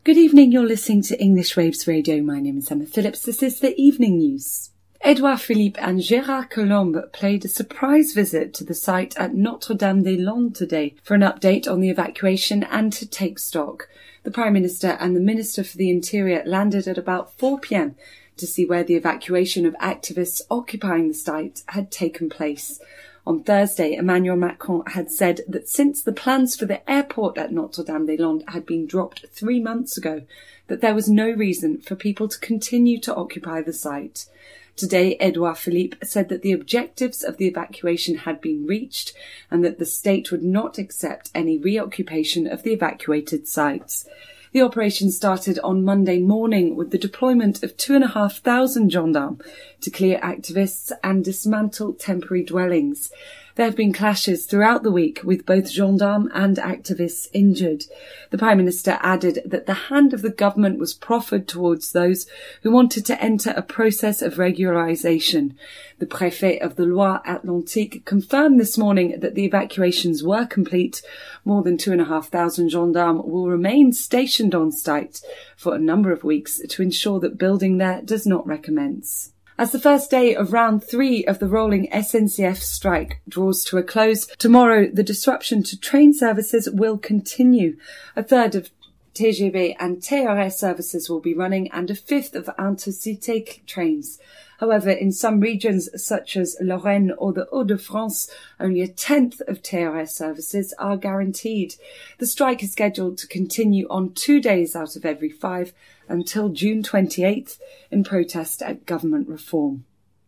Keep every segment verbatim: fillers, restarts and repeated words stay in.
Good evening, you're listening to English Waves Radio. My name is Emma Phillips. This is the evening news. Edouard Philippe and Gérard Collomb played a surprise visit to the site at Notre-Dame-des-Landes today for an update on the evacuation and to take stock. The Prime Minister and the Minister for the Interior landed at about four p.m. to see where the evacuation of activists occupying the site had taken place. On Thursday, Emmanuel Macron had said that since the plans for the airport at Notre-Dame-des-Landes had been dropped three months ago, that there was no reason for people to continue to occupy the site. Today, Edouard Philippe said that the objectives of the evacuation had been reached and that the state would not accept any reoccupation of the evacuated sites. The operation started on Monday morning with the deployment of two and a half thousand gendarmes to clear activists and dismantle temporary dwellings. There have been clashes throughout the week with both gendarmes and activists injured. The Prime Minister added that the hand of the government was proffered towards those who wanted to enter a process of regularisation. The Préfet of the Loire-Atlantique confirmed this morning that the evacuations were complete. More than two and a half thousand gendarmes will remain stationed on site for a number of weeks to ensure that building there does not recommence. As the first day of round three of the rolling S N C F strike draws to a close, tomorrow the disruption to train services will continue. A third of T G V and T R S services will be running and a fifth of Intercité trains. However, in some regions such as Lorraine or the Hauts-de-France, only a tenth of T R S services are guaranteed. The strike is scheduled to continue on two days out of every five until June twenty-eighth in protest at government reform.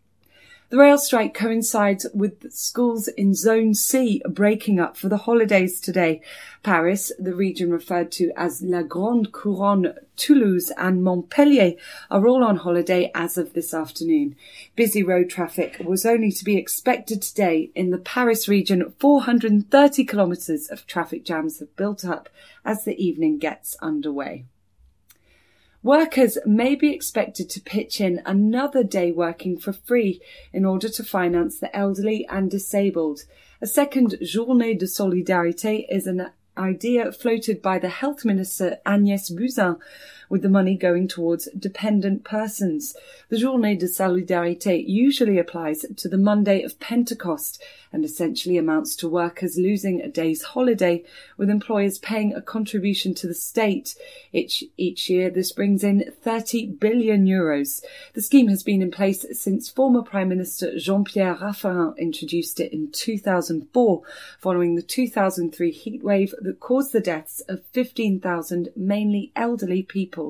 The rail strike coincides with schools in Zone C breaking up for the holidays today. Paris, the region referred to as La Grande Couronne, Toulouse and Montpellier are all on holiday as of this afternoon. Busy road traffic was only to be expected today. In the Paris region, four hundred thirty kilometres of traffic jams have built up as the evening gets underway. Workers may be expected to pitch in another day working for free in order to finance the elderly and disabled. A second Journée de Solidarité is an idea floated by the Health Minister Agnès Buzyn, with the money going towards dependent persons. The Journée de Solidarité usually applies to the Monday of Pentecost and essentially amounts to workers losing a day's holiday, with employers paying a contribution to the state. Each, each year this brings in thirty billion euros. The scheme has been in place since former Prime Minister Jean-Pierre Raffarin introduced it in two thousand four, following the two thousand three heatwave that caused the deaths of fifteen thousand mainly elderly people.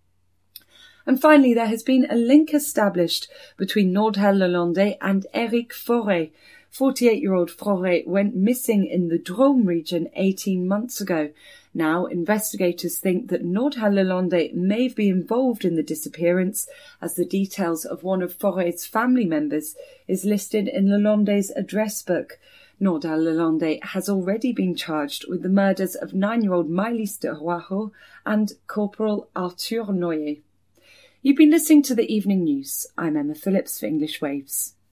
And finally, there has been a link established between Nordhelle-le-Landais and Eric Fauré. forty-eight-year-old Fauré went missing in the Drôme region eighteen months ago. Now, investigators think that Nordhelle-le-Landais may be involved in the disappearance, as the details of one of Fauré's family members is listed in Le-Landais' address book. Nordhelle-le-Landais has already been charged with the murders of nine-year-old Maëlys de Roireau and Corporal Arthur Noyer. You've been listening to the evening news. I'm Emma Phillips for English Waves.